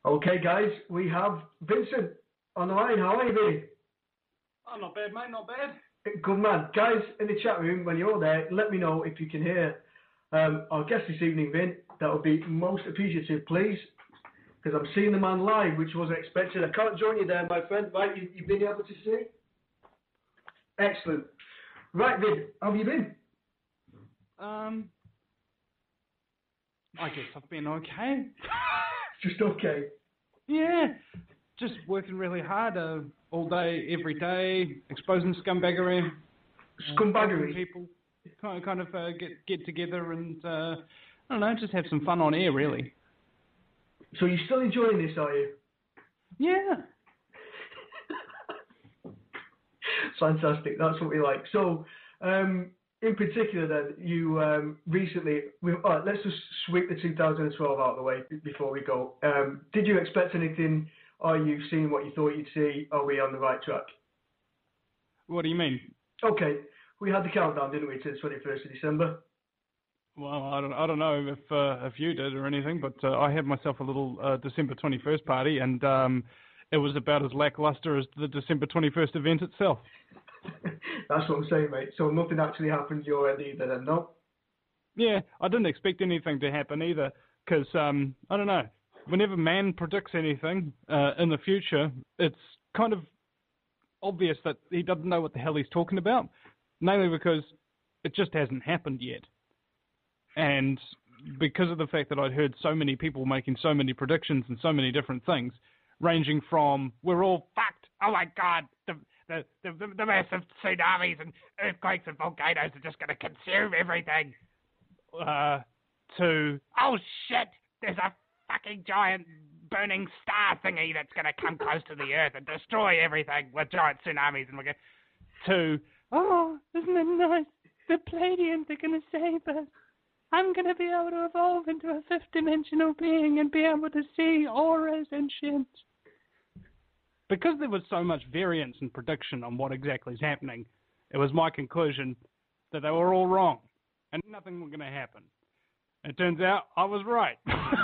Okay, guys, we have Vincent on the line. How are you, Vinny? Oh, not bad, mate, not bad. Good man. Guys, in the chat room, when you're there, let me know if you can hear our guest this evening, Vin. That would be most appreciative, please, because I'm seeing the man live, which wasn't expected. I can't join you there, my friend. Right, you've been able to see? Excellent. Right, Vin, how have you been? I guess I've been okay. Just okay. Yeah, just working really hard all day, every day, exposing scumbaggery. Scumbaggery? People kind of get together and, I don't know, just have some fun on air, really. So you're still enjoying this, are you? Yeah. Fantastic. That's what we like. So, in particular, then, you recently... let's just sweep the 2012 out of the way before we go. Did you expect anything? Are you seeing what you thought you'd see? Are we on the right track? What do you mean? Okay. We had the countdown, didn't we, to the 21st of December? Well, I don't know if you did or anything, but I had myself a little December 21st party, and it was about as lackluster as the December 21st event itself. That's what I'm saying, mate. So nothing actually happened your end either, then, no? Yeah, I didn't expect anything to happen either, because, I don't know, whenever man predicts anything in the future, it's kind of obvious that he doesn't know what the hell he's talking about, mainly because it just hasn't happened yet. And because of the fact that I'd heard so many people making so many predictions and so many different things, ranging from, we're all fucked, oh my God, the massive tsunamis and earthquakes and volcanoes are just going to consume everything, to, oh shit, there's a fucking giant burning star thingy that's going to come close to the earth and destroy everything with giant tsunamis, and we're going to, oh, isn't it nice, the Pleiadians are going to save us. I'm going to be able to evolve into a fifth-dimensional being and be able to see auras and shit. Because there was so much variance in prediction on what exactly is happening, it was my conclusion that they were all wrong and nothing was going to happen. It turns out I was right.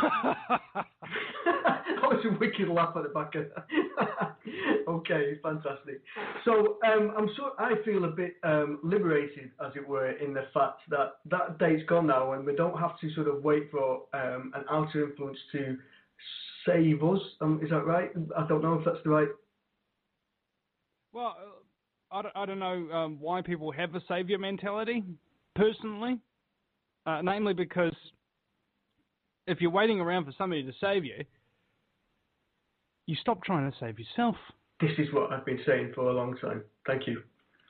That was a wicked laugh at the back of that. Okay, fantastic. So I feel a bit liberated, as it were, in the fact that that date's gone now, and we don't have to sort of wait for an outer influence to save us. Is that right? I don't know if that's the right. Well, I don't know why people have a savior mentality, personally. Namely because if you're waiting around for somebody to save you, you stop trying to save yourself. This is what I've been saying for a long time. Thank you.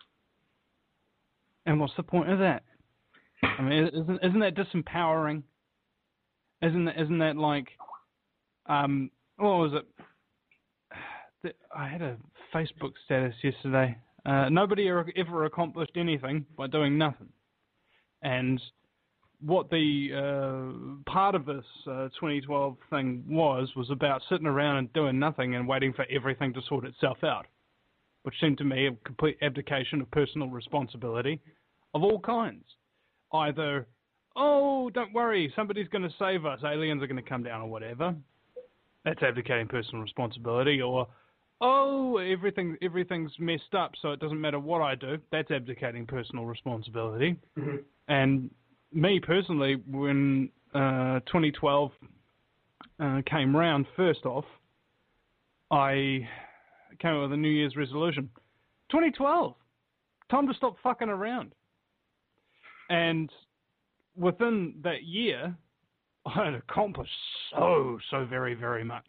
And what's the point of that? I mean, isn't that disempowering? Isn't that like, what was it? I had a Facebook status yesterday. Nobody ever accomplished anything by doing nothing. And what the part of this 2012 thing was about sitting around and doing nothing and waiting for everything to sort itself out, which seemed to me a complete abdication of personal responsibility of all kinds. Either, oh, don't worry, somebody's going to save us, aliens are going to come down or whatever. That's abdicating personal responsibility. Or, oh, everything's messed up, so it doesn't matter what I do. That's abdicating personal responsibility. Mm-hmm. And me personally, when 2012 came round, first off, I came up with a New Year's resolution. 2012, time to stop fucking around. And within that year, I had accomplished so very, very much.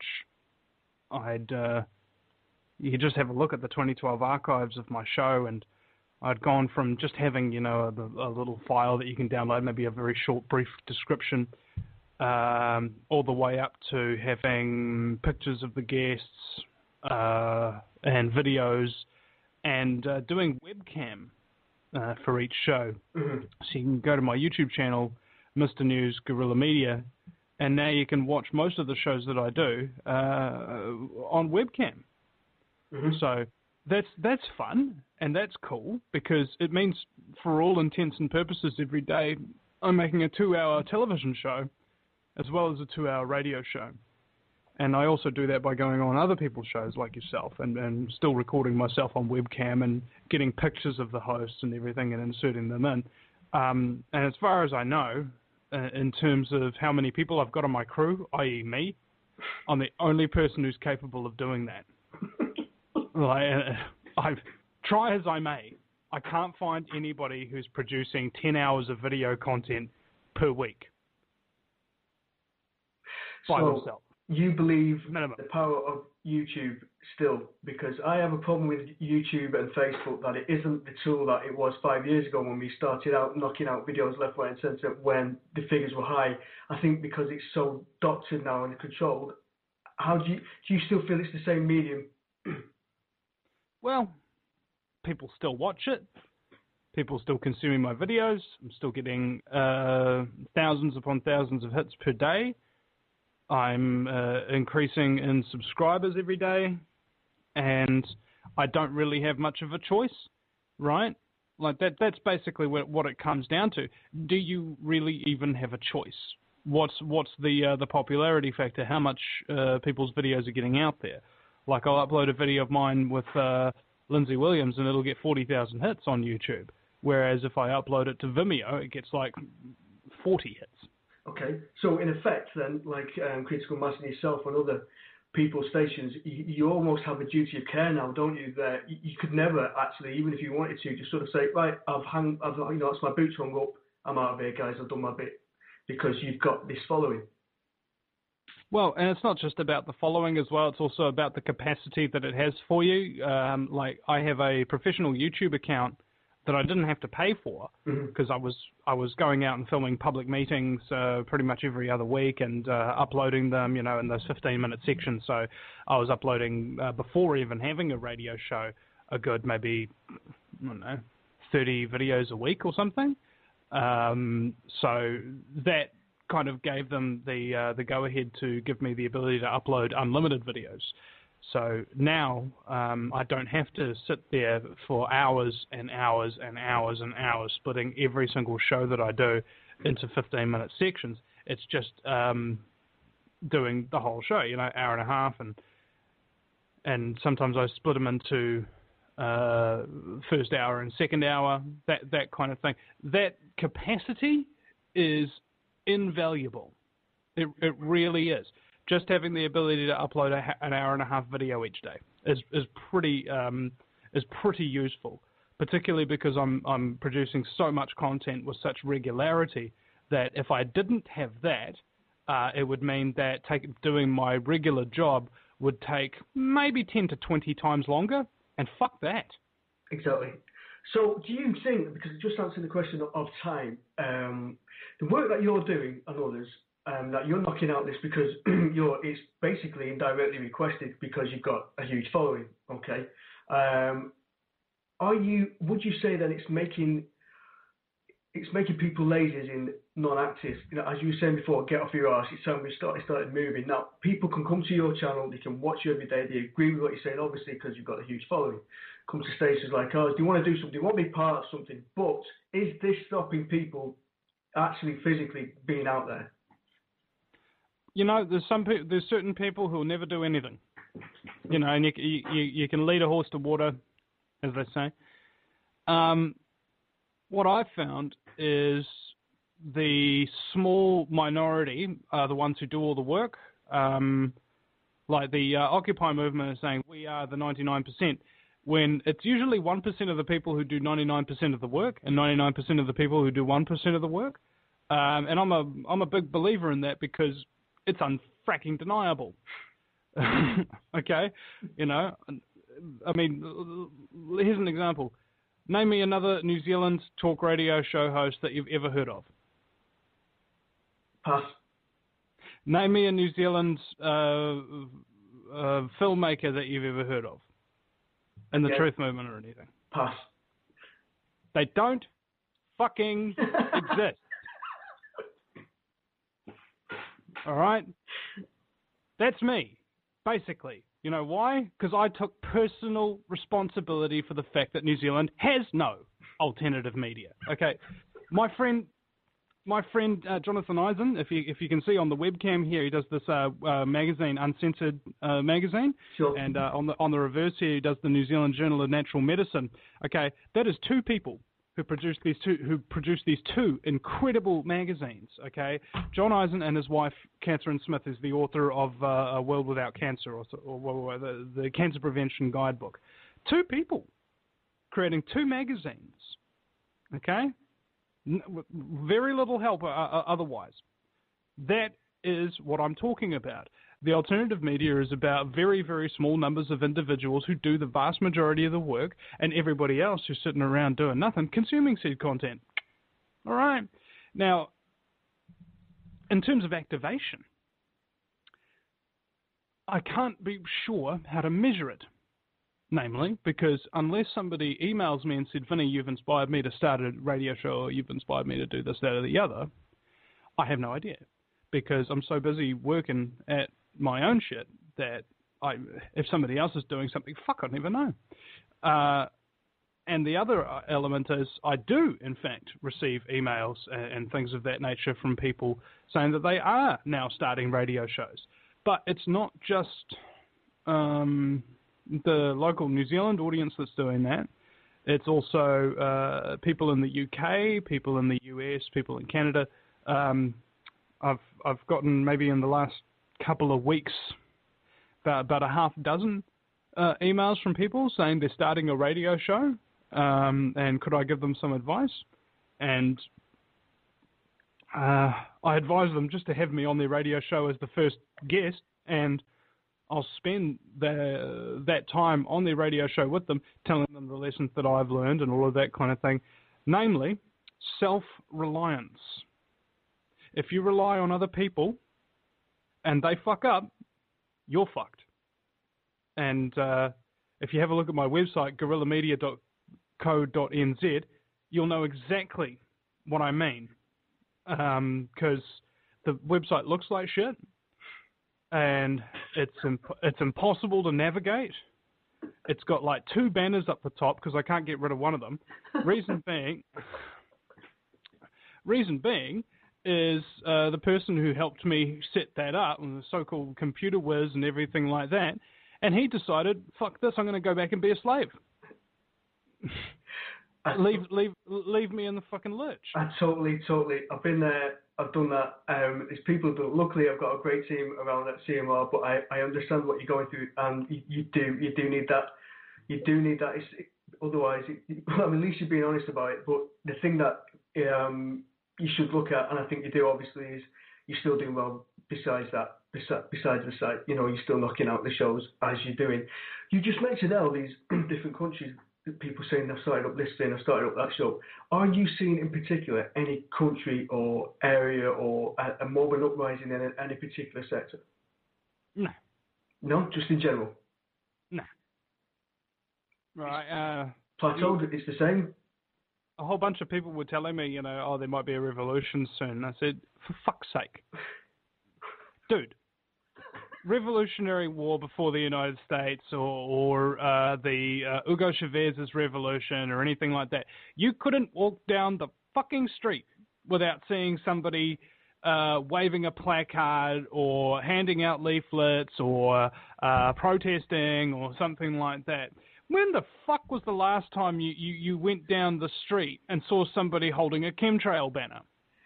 You could just have a look at the 2012 archives of my show, and I'd gone from just having, a little file that you can download, maybe a very short, brief description, all the way up to having pictures of the guests and videos, and doing webcam for each show. Mm-hmm. So you can go to my YouTube channel, Mr. News Guerrilla Media, and now you can watch most of the shows that I do on webcam. Mm-hmm. So that's fun, and that's cool, because it means, for all intents and purposes, every day I'm making a 2-hour television show as well as a 2-hour radio show. And I also do that by going on other people's shows like yourself and still recording myself on webcam and getting pictures of the hosts and everything and inserting them in. And as far as I know, in terms of how many people I've got on my crew, i.e. me, I'm the only person who's capable of doing that. I've try as I may, I can't find anybody who's producing 10 hours of video content per week by themselves. You believe minimum. the power of YouTube still, because I have a problem with YouTube and Facebook that it isn't the tool that it was 5 years ago when we started out knocking out videos left, right and centre when the figures were high. I think because it's so doctored now and controlled, do you still feel it's the same medium? Well, people still watch it. People still consuming my videos. I'm still getting thousands upon thousands of hits per day. I'm increasing in subscribers every day, and I don't really have much of a choice, right? Like that's basically what it comes down to. Do you really even have a choice? What's the popularity factor? How much people's videos are getting out there? Like I'll upload a video of mine with Lindsay Williams, and it'll get 40,000 hits on YouTube. Whereas if I upload it to Vimeo, it gets like 40 hits. Okay, so in effect then, like Critical Mass and yourself and other people's stations, you almost have a duty of care now, don't you? That you could never actually, even if you wanted to, just sort of say, right, that's my boots hung up, I'm out of here, guys, I've done my bit, because you've got this following. Well, and it's not just about the following as well, it's also about the capacity that it has for you. Like I have a professional YouTube account that I didn't have to pay for because I was going out and filming public meetings pretty much every other week and uploading them, in those 15-minute sections. So I was uploading before even having a radio show a good maybe 30 videos a week or something. So that kind of gave them the go-ahead to give me the ability to upload unlimited videos. So now I don't have to sit there for hours and hours and hours and hours splitting every single show that I do into 15-minute sections. It's just doing the whole show, hour and a half, and sometimes I split them into first hour and second hour, that kind of thing. That capacity is invaluable. It really is. Just having the ability to upload an hour and a half video each day is pretty useful, particularly because I'm producing so much content with such regularity that if I didn't have that, it would mean that doing my regular job would take maybe 10 to 20 times longer, and fuck that. Exactly. So do you think, because just answering the question of time, the work that you're doing and others, that you're knocking out this because it's basically indirectly requested because you've got a huge following, okay? Would you say that it's making people lazy as in non-active? As you were saying before, get off your arse, it's time we started moving. Now, people can come to your channel, they can watch you every day, they agree with what you're saying, obviously, because you've got a huge following. Come to stations like ours, do you want to do something, do you want to be part of something? But is this stopping people actually physically being out there? There's certain people who will never do anything, and you can lead a horse to water, as they say. What I've found is the small minority are the ones who do all the work. Like the Occupy movement is saying, we are the 99%, when it's usually 1% of the people who do 99% of the work and 99% of the people who do 1% of the work. And I'm a big believer in that because it's unfracking deniable. Okay? I mean, here's an example. Name me another New Zealand talk radio show host that you've ever heard of. Pass. Name me a New Zealand filmmaker that you've ever heard of in the Truth Movement or anything. Pass. They don't fucking exist. All right? That's me, basically. You know why? Because I took personal responsibility for the fact that New Zealand has no alternative media. Okay, my friend my friend Jonathan Eisen, if you can see on the webcam here, he does this magazine, Uncensored magazine, Sure. and on the reverse here, he does the New Zealand Journal of Natural Medicine. Okay, that is two people who produce these two incredible magazines. Okay, John Eisen and his wife Catherine Smith is the author of A World Without Cancer, or the Cancer Prevention Guidebook. Two people creating two magazines. Okay. With very little help otherwise. That is what I'm talking about. The alternative media is about very, very small numbers of individuals who do the vast majority of the work, and everybody else who's sitting around doing nothing, consuming said content. All right. Now, in terms of activation, I can't be sure how to measure it. Namely, because unless somebody emails me and said, Vinny, you've inspired me to start a radio show, or you've inspired me to do this, that, or the other, I have no idea. Because I'm so busy working at my own shit that if somebody else is doing something, I never know. And the other element is I do, in fact, receive emails and things of that nature from people saying that they are now starting radio shows. But it's not just the local New Zealand audience that's doing that. It's also people in the UK, people in the US, people in Canada. I've gotten maybe in the last couple of weeks about a half dozen emails from people saying they're starting a radio show and could I give them some advice? And I advise them just to have me on their radio show as the first guest, and I'll spend that time on their radio show with them, telling them the lessons that I've learned and all of that kind of thing. Namely, self-reliance. If you rely on other people and they fuck up, you're fucked. And if you have a look at my website, guerrillamedia.co.nz, you'll know exactly what I mean. Because the website looks like shit. And it's impossible to navigate. It's got like two banners up the top because I can't get rid of one of them. Reason being is the person who helped me set that up, and the so-called computer whiz and everything like that, and he decided, fuck this, I'm going to go back and be a slave. leave me in the fucking lurch. Totally. I've been there. I've done that. There's people that, luckily, I've got a great team around at CMR, but I understand what you're going through, and you do need that. You do need that. Otherwise, at least you're being honest about it. But the thing that you should look at, and I think you do, obviously, is you're still doing well besides that. Besides the site, you're still knocking out the shows as you're doing. You just mentioned all these different countries. People saying they've started up this thing, I've started up that show. Are you seeing in particular any country or area or a more of an uprising in any particular sector? No. No, just in general? No. Right. Plateaued, it's the same? A whole bunch of people were telling me, there might be a revolution soon. I said, for fuck's sake. Dude. Revolutionary War before the United States or the Hugo Chávez's revolution or anything like that. You couldn't walk down the fucking street without seeing somebody waving a placard or handing out leaflets or protesting or something like that. When the fuck was the last time you went down the street and saw somebody holding a chemtrail banner?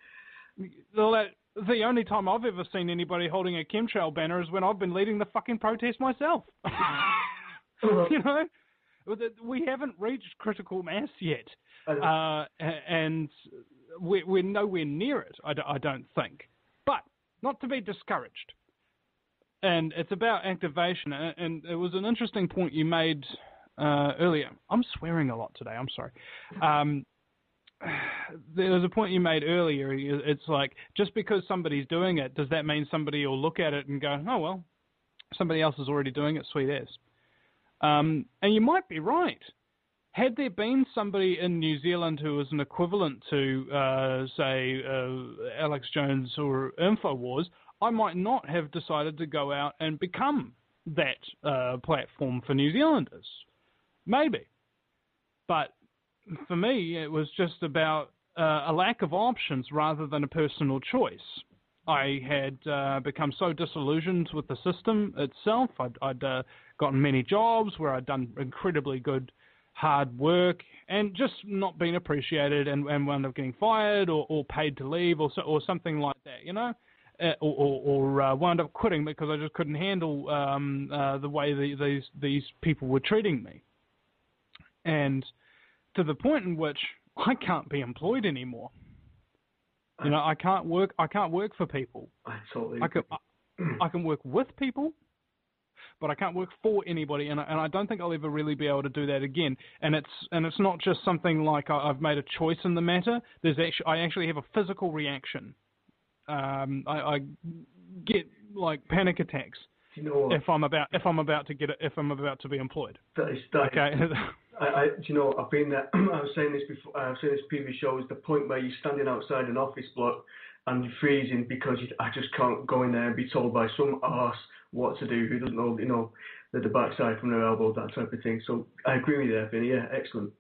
The only time I've ever seen anybody holding a chemtrail banner is when I've been leading the fucking protest myself. We haven't reached critical mass yet. And we're nowhere near it, I don't think. But not to be discouraged. And it's about activation. And it was an interesting point you made earlier. I'm swearing a lot today, I'm sorry. There was a point you made earlier. It's like, just because somebody's doing it, does that mean somebody will look at it and go, oh, well, somebody else is already doing it, sweet ass. And you might be right. Had there been somebody in New Zealand who was an equivalent to, say, Alex Jones or InfoWars, I might not have decided to go out and become that platform for New Zealanders. Maybe. But for me, it was just about a lack of options rather than a personal choice. I had become so disillusioned with the system itself. I'd gotten many jobs where I'd done incredibly good, hard work and just not been appreciated and wound up getting fired or paid to leave or something like that, you know, or wound up quitting because I just couldn't handle the way these people were treating me. And to the point in which I can't be employed anymore. You know, I can't work for people. I totally I can work with people, but I can't work for anybody, and I don't think I'll ever really be able to do that again. And it's not just something like I've made a choice in the matter. I actually have a physical reaction. I get like panic attacks if I'm about to be employed. Okay. Do you know, I've been there. I was saying this before. I've seen this previous show. Is the point where you're standing outside an office block and you're freezing because I just can't go in there and be told by some arse what to do who doesn't know, you know, the backside from their elbow, that type of thing. So I agree with you there, Vinny. Yeah, excellent.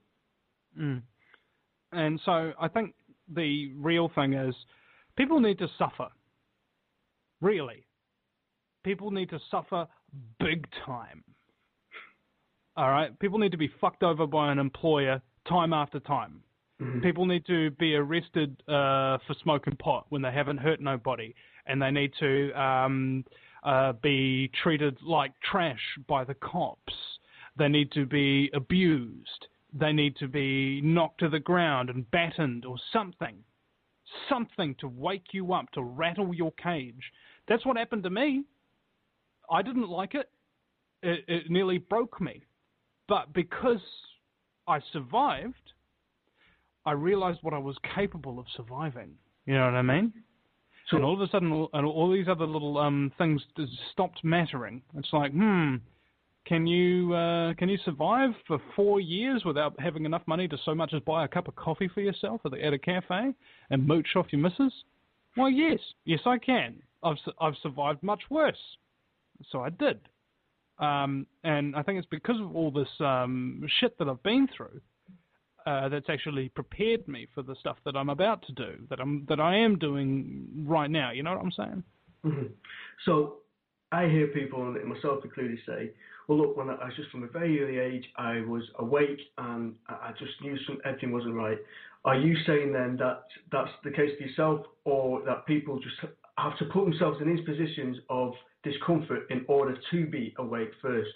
And so I think the real thing is people need to suffer. Really, people need to suffer big time. All right, people need to be fucked over by an employer time after time. Mm-hmm. People need to be arrested for smoking pot when they haven't hurt nobody, and they need to be treated like trash by the cops. They need to be abused. They need to be knocked to the ground and battened or something to wake you up, to rattle your cage. That's what happened to me. I didn't like it. It nearly broke me. But because I survived, I realized what I was capable of surviving. You know what I mean? So, and all of a sudden, all these other little things just stopped mattering. It's like, can you survive for 4 years without having enough money to so much as buy a cup of coffee for yourself at a cafe and mooch off your missus? Well, yes, I can. I've survived much worse, so I did. And I think it's because of all this shit that I've been through that's actually prepared me for the stuff that I'm about to do, that I am doing right now. You know what I'm saying? Mm-hmm. So I hear people, and myself included, say, well, look, when I was just from a very early age, I was awake and I just knew everything wasn't right. Are you saying then that that's the case for yourself, or that people just have to put themselves in these positions of discomfort in order to be awake first?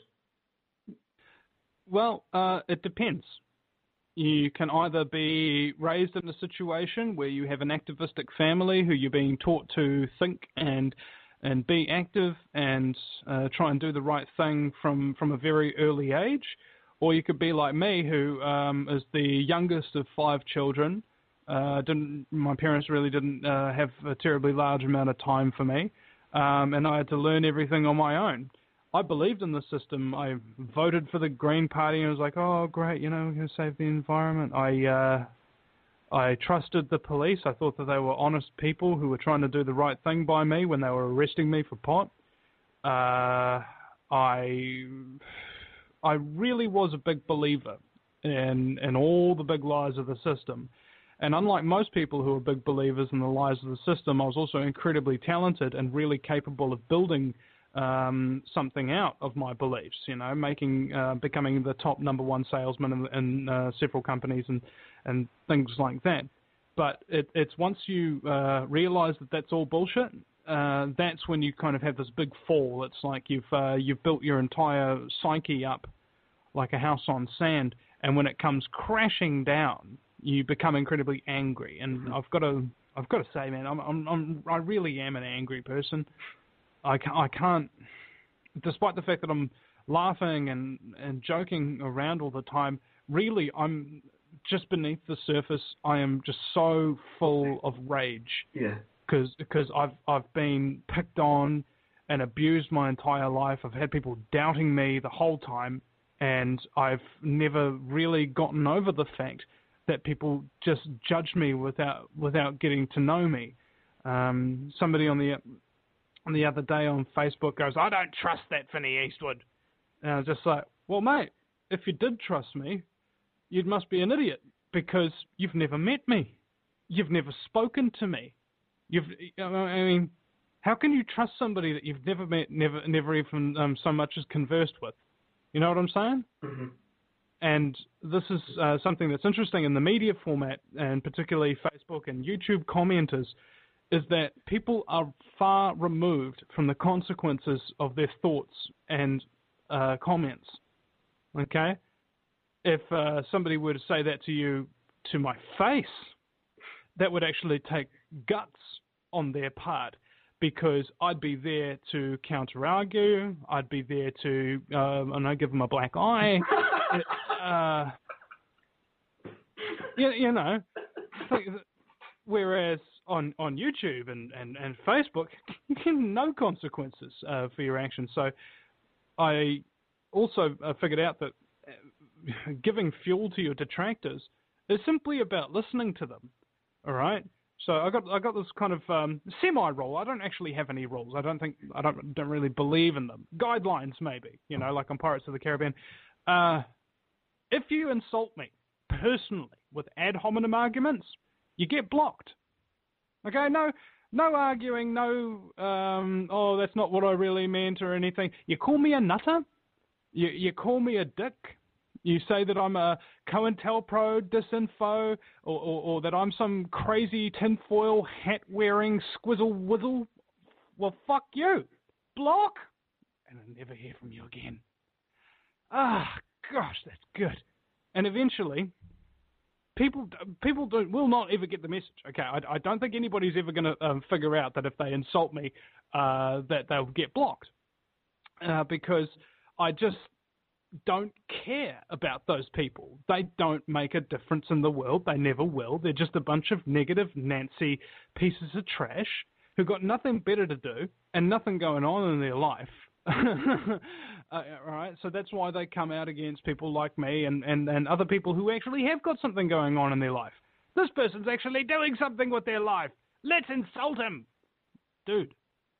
Well, it depends. You can either be raised in a situation where you have an activistic family who you're being taught to think and be active and try and do the right thing from a very early age, or you could be like me, who is the youngest of 5 children. My parents really didn't have a terribly large amount of time for me. And I had to learn everything on my own. I believed in the system. I voted for the Green Party and was like, oh, great, you know, we're going to save the environment. I trusted the police. I thought that they were honest people who were trying to do the right thing by me when they were arresting me for pot. I really was a big believer in all the big lies of the system. And unlike most people who are big believers in the lies of the system, I was also incredibly talented and really capable of building something out of my beliefs, you know, becoming the top #1 salesman in several companies and things like that. But it's once you realize that that's all bullshit, that's when you kind of have this big fall. It's like you've built your entire psyche up like a house on sand, and when it comes crashing down, you become incredibly angry. And I've got to say, man, I really am an angry person. I can't, despite the fact that I'm laughing and joking around all the time, really I'm just beneath the surface. I am just so full of rage. Yeah. Because I've been picked on and abused my entire life. I've had people doubting me the whole time, and I've never really gotten over the fact that people just judge me without getting to know me. Somebody on the other day on Facebook goes, I don't trust that Vinny Eastwood. And I was just like, well, mate, if you did trust me, you must be an idiot because you've never met me. you've never spoken to me. I mean, how can you trust somebody that you've never met, never even so much as conversed with? You know what I'm saying? Mm-hmm. And this is something that's interesting in the media format, and particularly Facebook and YouTube commenters, is that people are far removed from the consequences of their thoughts and comments. Okay? If somebody were to say that to you to my face, that would actually take guts on their part, because I'd be there to counter-argue. I'd be there to, give them a black eye. You know. Whereas on YouTube and Facebook, no consequences for your actions. So I also figured out that giving fuel to your detractors is simply about listening to them. All right. So I got this kind of semi rule. I don't actually have any rules. I don't really believe in them. Guidelines maybe. You know, like on Pirates of the Caribbean. If you insult me personally with ad hominem arguments, you get blocked. Okay, no arguing, no, that's not what I really meant or anything. You call me a nutter, you call me a dick, you say that I'm a COINTELPRO disinfo, or that I'm some crazy tinfoil hat-wearing squizzle-wizzle. Well, fuck you. Block, and I'll never hear from you again. Ah, gosh, that's good. And eventually, people will not ever get the message. Okay, I don't think anybody's ever going to figure out that if they insult me, that they'll get blocked, because I just don't care about those people. They don't make a difference in the world. They never will. They're just a bunch of negative Nancy pieces of trash who got nothing better to do and nothing going on in their life. Right, so that's why they come out against people like me and other people who actually have got something going on in their life. This person's actually doing something with their life. Let's insult him. Dude,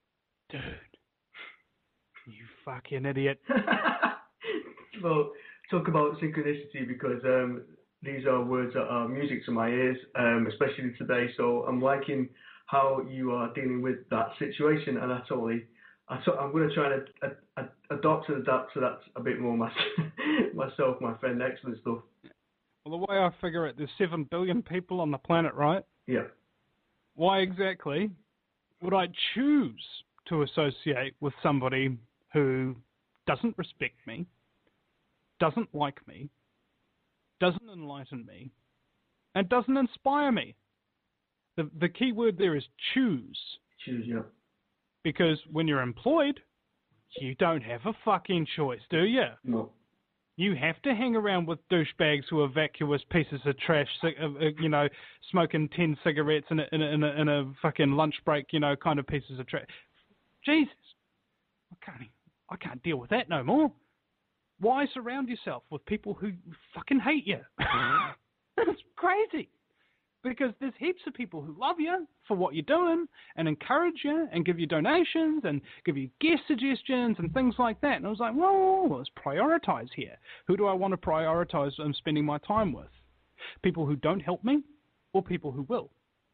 you fucking idiot. Well, talk about synchronicity, because these are words that are music to my ears, especially today. So I'm liking how you are dealing with that situation, and I'm going to try and adopt and adapt to that a bit more myself, my friend. Excellent stuff. Well, the way I figure it, there's 7 billion people on the planet, right? Yeah. Why exactly would I choose to associate with somebody who doesn't respect me, doesn't like me, doesn't enlighten me, and doesn't inspire me? The key word there is choose. Choose, yeah. Because when you're employed, you don't have a fucking choice, do you? No. You have to hang around with douchebags who are vacuous pieces of trash, smoking 10 cigarettes in a fucking lunch break, kind of pieces of trash. Jesus, I can't deal with that no more. Why surround yourself with people who fucking hate you? It's crazy. Because there's heaps of people who love you for what you're doing and encourage you and give you donations and give you guest suggestions and things like that. And I was like, well, let's prioritize here. Who do I want to prioritize spending my time with? People who don't help me or people who will?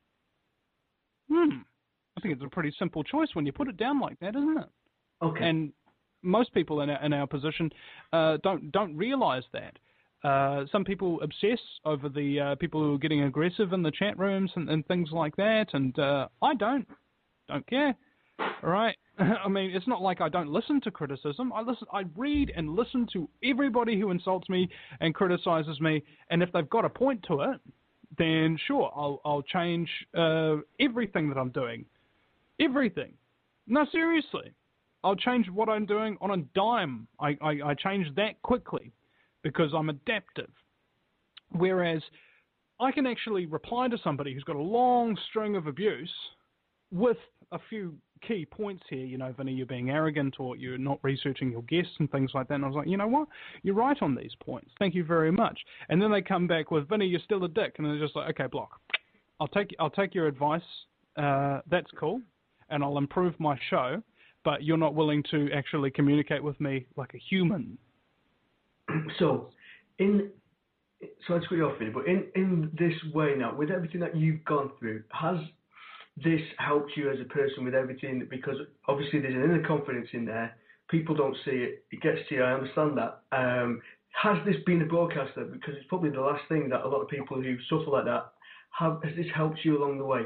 I think it's a pretty simple choice when you put it down like that, isn't it? Okay. And most people in our position don't realize that. Some people obsess over the people who are getting aggressive in the chat rooms and things like that, and I don't care. All right, I mean, it's not like I don't listen to criticism. I read and listen to everybody who insults me and criticizes me, and if they've got a point to it, then sure, I'll change everything that I'm doing. Everything. No, seriously, I'll change what I'm doing on a dime. I change that quickly, because I'm adaptive. Whereas I can actually reply to somebody who's got a long string of abuse with a few key points here. Vinny, you're being arrogant, or you're not researching your guests and things like that. And I was like, you know what? You're right on these points. Thank you very much. And then they come back with, Vinny, you're still a dick. And they're just like, okay, block. I'll take your advice. That's cool. And I'll improve my show. But you're not willing to actually communicate with me like a human. So, in sorry to cut you off here, but in this way now, with everything that you've gone through, has this helped you as a person with everything? Because obviously there's an inner confidence in there. People don't see it. It gets to you. I understand that. Has this been a broadcaster? Because it's probably the last thing that a lot of people who suffer like that have. Has this helped you along the way?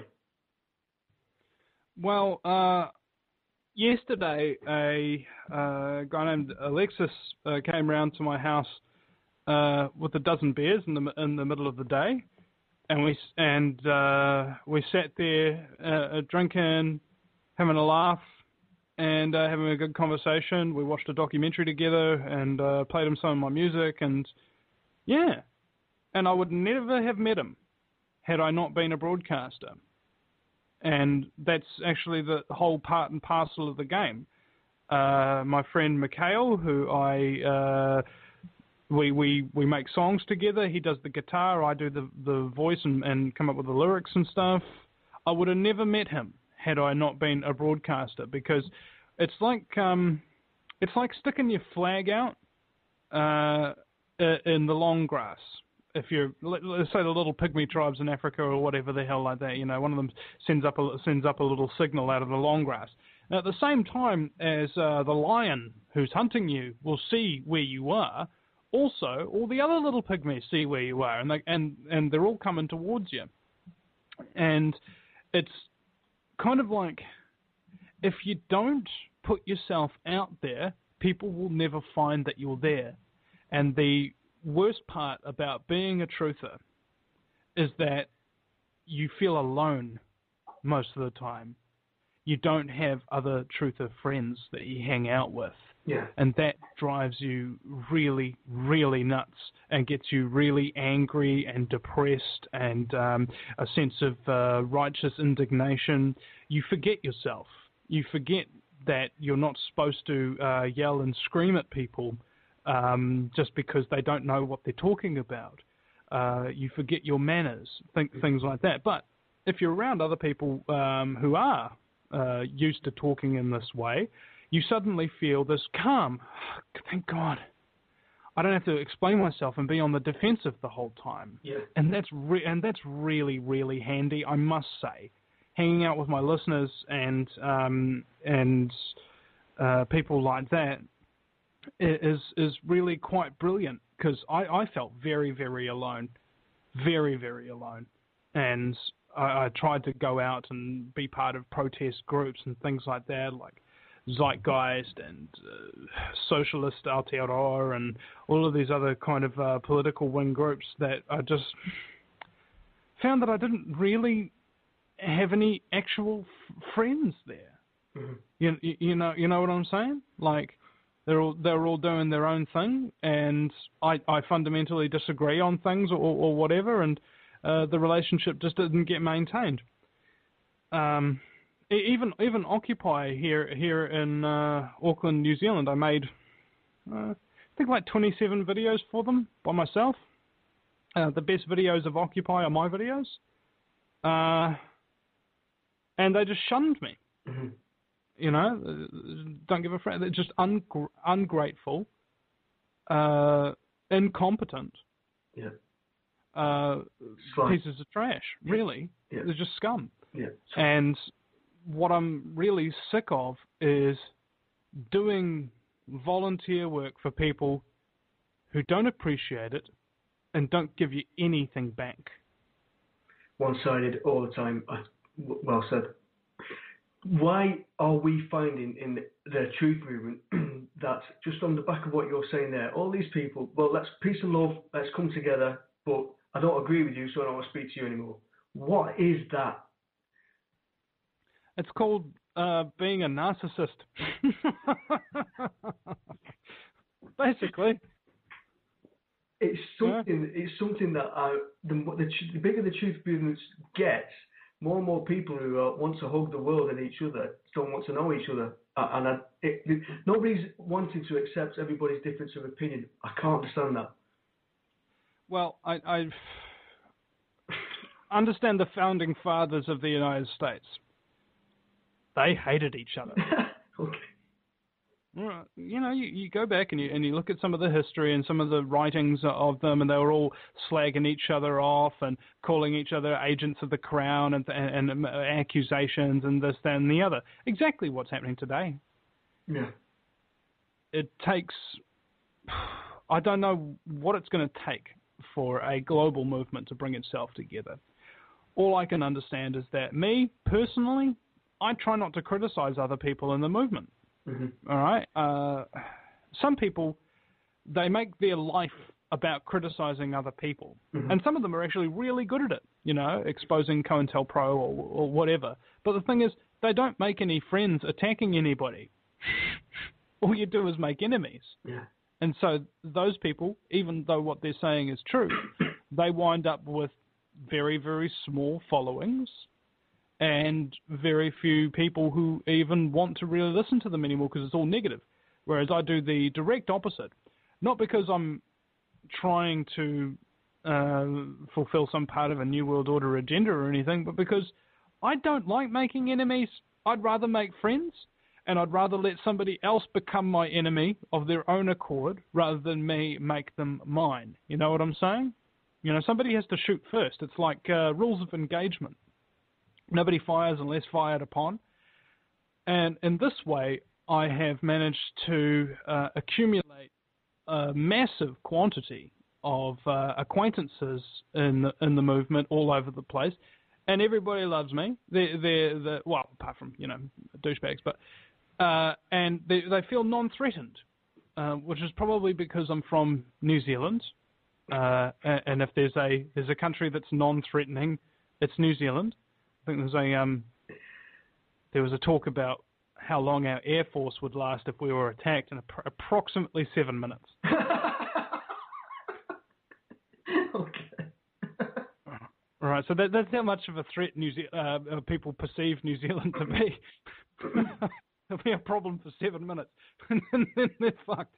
Well, yesterday a guy named Alexis came round to my house with a dozen beers in the middle of the day, and we sat there drinking, having a laugh, and having a good conversation. We watched a documentary together and played him some of my music, and and I would never have met him had I not been a broadcaster. And that's actually the whole part and parcel of the game. My friend Mikhail, who we make songs together. He does the guitar, I do the voice and come up with the lyrics and stuff. I would have never met him had I not been a broadcaster, because it's like sticking your flag out in the long grass. If you're, let's say, the little pygmy tribes in Africa or whatever the hell like that, one of them sends up a little signal out of the long grass. Now, at the same time as the lion who's hunting you will see where you are, also all the other little pygmies see where you are, and they're all coming towards you. And it's kind of like, if you don't put yourself out there, people will never find that you're there. And the worst part about being a truther is that you feel alone most of the time. You don't have other truther friends that you hang out with. Yeah. And that drives you really, really nuts and gets you really angry and depressed and a sense of righteous indignation. You forget yourself. You forget that you're not supposed to yell and scream at people just because they don't know what they're talking about. You forget your manners, things like that. But if you're around other people who are used to talking in this way, you suddenly feel this calm. Thank God. I don't have to explain myself and be on the defensive the whole time. Yeah. And that's really, really handy, I must say. Hanging out with my listeners and people like that is really quite brilliant, because I felt very, very alone. Very, very alone. And I tried to go out and be part of protest groups and things like that, like Zeitgeist and Socialist Aotearoa and all of these other kind of political wing groups, that I just found that I didn't really have any actual friends there. Mm-hmm. You know what I'm saying? Like, they're all doing their own thing, and I fundamentally disagree on things or whatever, and the relationship just didn't get maintained. Even Occupy here in Auckland, New Zealand, I made I think like 27 videos for them by myself. The best videos of Occupy are my videos, and they just shunned me. Mm-hmm. Don't give a friend. They're just ungrateful, incompetent, pieces of trash. Really, they're just scum. Yeah. And what I'm really sick of is doing volunteer work for people who don't appreciate it and don't give you anything back. One-sided all the time. Well said. Why are we finding in the truth movement that, just on the back of what you're saying there, all these people, well, let's peace and love, let's come together, but I don't agree with you, so I don't want to speak to you anymore. What is that? It's called being a narcissist. Basically. It's something that the bigger the truth movement gets, more and more people who want to hug the world and each other don't want to know each other. Nobody's wanting to accept everybody's difference of opinion. I can't understand that. Well, I understand the founding fathers of the United States. They hated each other. Okay. You know, you go back and you look at some of the history and some of the writings of them, and they were all slagging each other off and calling each other agents of the crown and accusations and this, that, and the other. Exactly what's happening today. Yeah. It takes, I don't know what it's going to take for a global movement to bring itself together. All I can understand is that me, personally, I try not to criticize other people in the movement. Mm-hmm. All right? Some people, they make their life about criticizing other people. Mm-hmm. And some of them are actually really good at it, you know, exposing COINTELPRO or whatever. But the thing is, they don't make any friends attacking anybody. All you do is make enemies. Yeah. And so those people, even though what they're saying is true, they wind up with very, very small followings and very few people who even want to really listen to them anymore because it's all negative. Whereas I do the direct opposite. Not because I'm trying to fulfill some part of a New World Order agenda or anything, but because I don't like making enemies. I'd rather make friends. And I'd rather let somebody else become my enemy of their own accord rather than me make them mine. You know what I'm saying? You know, somebody has to shoot first. It's like rules of engagement. Nobody fires unless fired upon. And in this way, I have managed to accumulate a massive quantity of acquaintances in the movement all over the place. And everybody loves me. They're well, apart from, you know, douchebags, but... and they feel non-threatened, which is probably because I'm from New Zealand, and if there's a country that's non-threatening, it's New Zealand. I think there was a talk about how long our Air Force would last if we were attacked, in approximately 7 minutes. Okay. All right, so that's how much of a threat people perceive New Zealand to be. It'll be a problem for 7 minutes, and then they're fucked.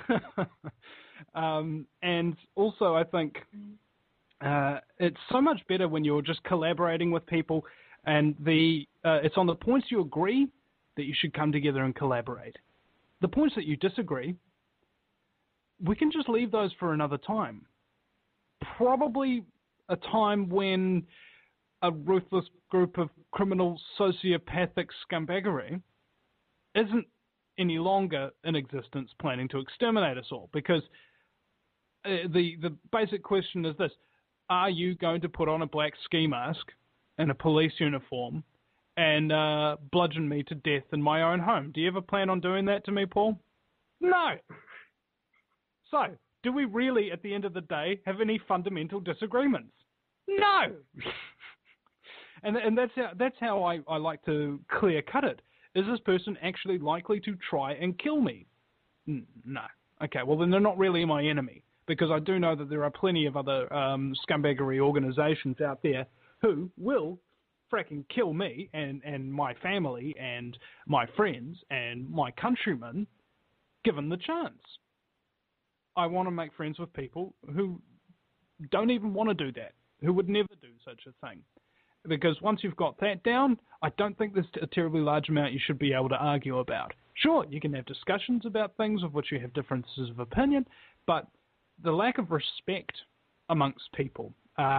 And also, I think it's so much better when you're just collaborating with people, and it's on the points you agree that you should come together and collaborate. The points that you disagree, we can just leave those for another time. Probably a time when a ruthless group of criminal sociopathic scumbaggery isn't any longer in existence planning to exterminate us all, because the basic question is this: are you going to put on a black ski mask and a police uniform and bludgeon me to death in my own home? Do you ever plan on doing that to me, Paul? No. So, do we really, at the end of the day, have any fundamental disagreements? No. and that's how I like to clear cut it. Is this person actually likely to try and kill me? No. Okay, well then they're not really my enemy, because I do know that there are plenty of other scumbaggery organizations out there who will fracking kill me and my family and my friends and my countrymen given the chance. I want to make friends with people who don't even want to do that, who would never do such a thing. Because once you've got that down, I don't think there's a terribly large amount you should be able to argue about. Sure, you can have discussions about things of which you have differences of opinion, but the lack of respect amongst people,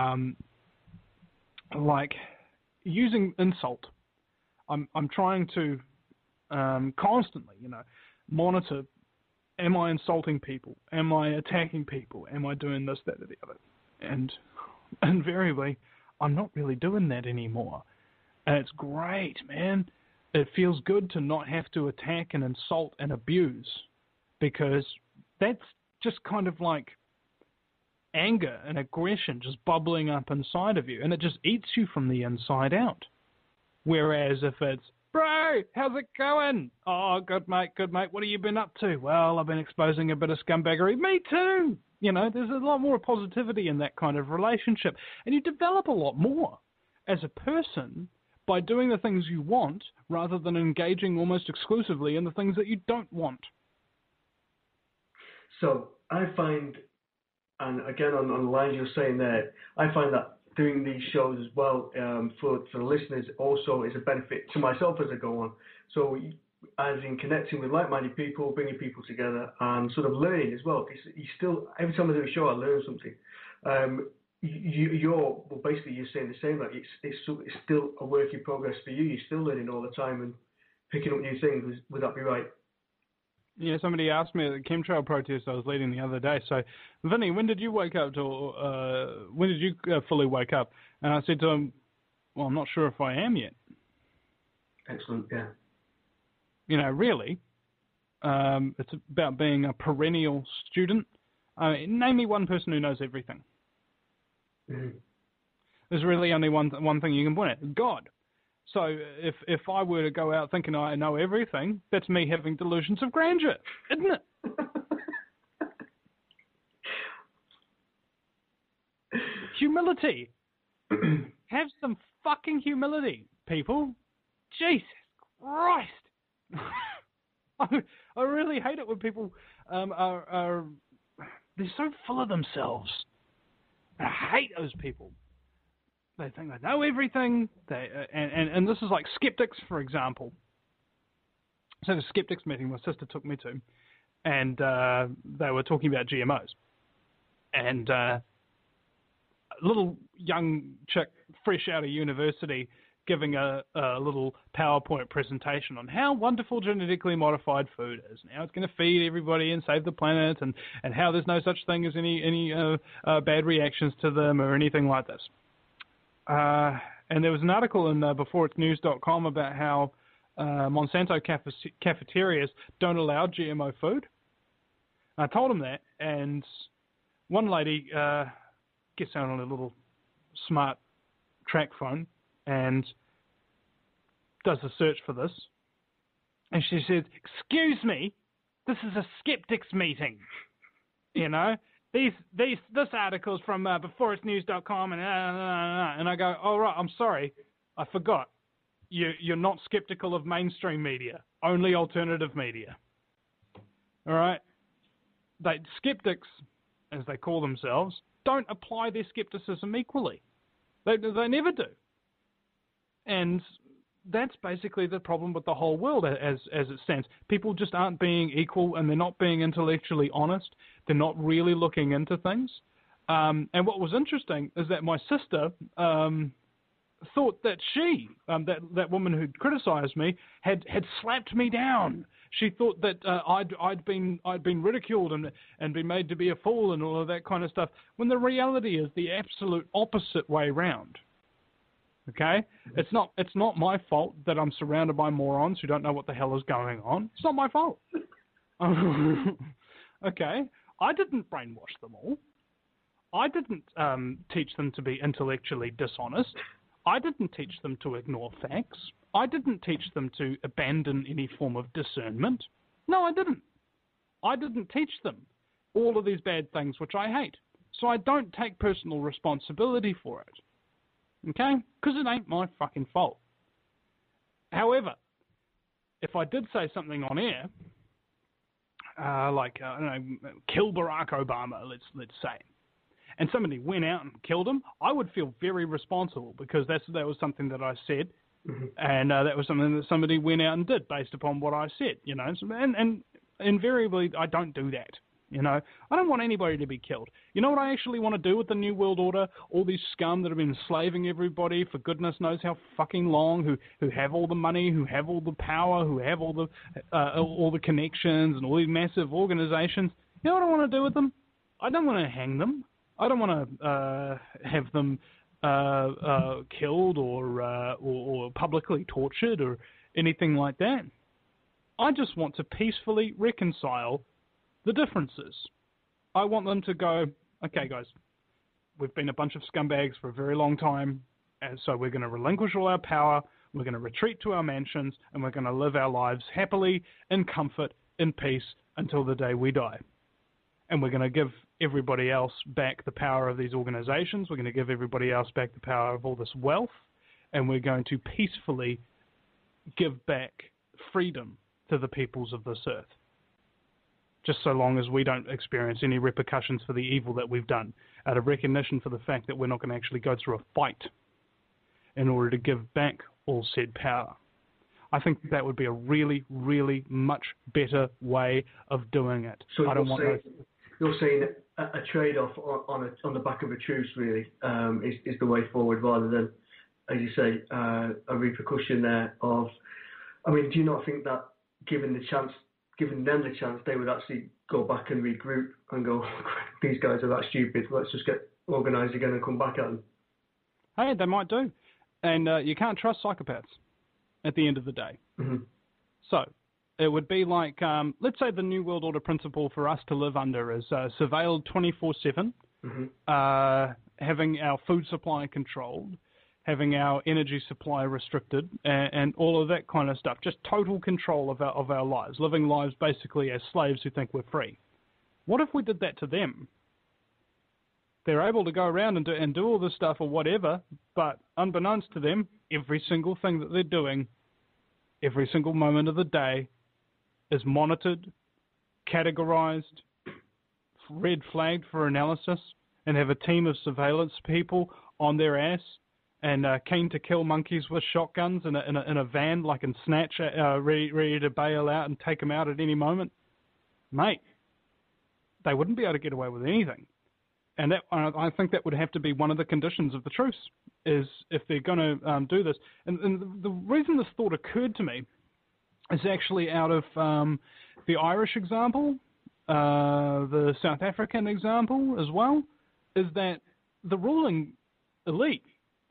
like using insult, I'm trying to constantly, monitor. Am I insulting people? Am I attacking people? Am I doing this, that, or the other? And invariably, I'm not really doing that anymore. And it's great, man. It feels good to not have to attack and insult and abuse, because that's just kind of like anger and aggression just bubbling up inside of you, and it just eats you from the inside out. Whereas if it's, bro, how's it going? Oh, good, mate. What have you been up to? Well, I've been exposing a bit of scumbaggery. Me too. There's a lot more positivity in that kind of relationship. And you develop a lot more as a person by doing the things you want rather than engaging almost exclusively in the things that you don't want. So I find, and again on the lines you're saying there, I find that doing these shows as well for the listeners also is a benefit to myself as I go on. So as in connecting with like-minded people, bringing people together, and sort of learning as well. You still, every time I do a show, I learn something. Basically you're saying the same. Like it's still a work in progress for you. You're still learning all the time and picking up new things. Would that be right? Yeah, somebody asked me at the chemtrail protest I was leading the other day. So, Vinny, when did you wake up when did you fully wake up? And I said to him, well, I'm not sure if I am yet. Excellent, yeah. You know, really, it's about being a perennial student. Name me one person who knows everything. Mm-hmm. There's really only one thing you can point at: God. So if I were to go out thinking I know everything, that's me having delusions of grandeur, isn't it? Humility. Have some fucking humility, people. Jesus Christ. I really hate it when people are they're so full of themselves. I hate those people. They think they know everything. And this is like skeptics, for example. So the skeptics meeting my sister took me to, and they were talking about GMOs. And a little young chick, fresh out of university, giving a little PowerPoint presentation on how wonderful genetically modified food is, and how it's going to feed everybody and save the planet, and how there's no such thing as any bad reactions to them or anything like this. And there was an article in beforeitsnews.com about how Monsanto cafeterias don't allow GMO food. I told them that, and one lady gets out on a little smart track phone and does a search for this. And she says, "Excuse me, this is a skeptics meeting. You know, this article's from beforeitsnews.com and I go, oh right, I'm sorry, I forgot. You're not skeptical of mainstream media, only alternative media. All right, skeptics, as they call themselves, don't apply their skepticism equally. They never do. And that's basically the problem with the whole world as it stands. People just aren't being equal, and they're not being intellectually honest. They're not really looking into things. And what was interesting is that my sister thought that that woman who'd criticized me had slapped me down. She thought that I'd been ridiculed and been made to be a fool and all of that kind of stuff, when the reality is the absolute opposite way round. Okay? It's not my fault that I'm surrounded by morons who don't know what the hell is going on. It's not my fault. Okay? I didn't brainwash them all. I didn't teach them to be intellectually dishonest. I didn't teach them to ignore facts. I didn't teach them to abandon any form of discernment. No, I didn't. I didn't teach them all of these bad things which I hate. So I don't take personal responsibility for it. Okay? Because it ain't my fucking fault. However, if I did say something on air, like, I don't know, kill Barack Obama, let's say, and somebody went out and killed him, I would feel very responsible, because that was something that I said, and that was something that somebody went out and did based upon what I said, you know. And invariably, I don't do that. You know, I don't want anybody to be killed. You know what I actually want to do with the New World Order? All these scum that have been enslaving everybody for goodness knows how fucking long, who have all the money, who have all the power, who have all the connections and all these massive organizations. You know what I want to do with them? I don't want to hang them. I don't want to have them killed or publicly tortured or anything like that. I just want to peacefully reconcile the differences. I want them to go, okay, guys, we've been a bunch of scumbags for a very long time, and so we're going to relinquish all our power, we're going to retreat to our mansions, and we're going to live our lives happily, in comfort, in peace, until the day we die. And we're going to give everybody else back the power of these organizations, we're going to give everybody else back the power of all this wealth, and we're going to peacefully give back freedom to the peoples of this earth. Just so long as we don't experience any repercussions for the evil that we've done, out of recognition for the fact that we're not going to actually go through a fight in order to give back all said power. I think that would be a really, really much better way of doing it. So you're saying a trade-off on the back of a truce really is the way forward, rather than, as you say, a repercussion there of. I mean, do you not think that given them the chance, they would actually go back and regroup and go, these guys are that stupid, let's just get organised again and come back at them? Hey, they might do. And you can't trust psychopaths at the end of the day. Mm-hmm. So it would be like, let's say the New World Order principle for us to live under is surveilled 24/7, having our food supply controlled, having our energy supply restricted, and all of that kind of stuff. Just total control of our lives, living lives basically as slaves who think we're free. What if we did that to them? They're able to go around and do all this stuff or whatever, but unbeknownst to them, every single thing that they're doing, every single moment of the day, is monitored, categorized, red flagged for analysis, and have a team of surveillance people on their ass and keen to kill monkeys with shotguns in a van like in Snatch, ready to bail out and take them out at any moment. Mate, they wouldn't be able to get away with anything. And that, I think that would have to be one of the conditions of the truce, is if they're going to do this. And the reason this thought occurred to me is actually out of the Irish example, the South African example as well, is that the ruling elite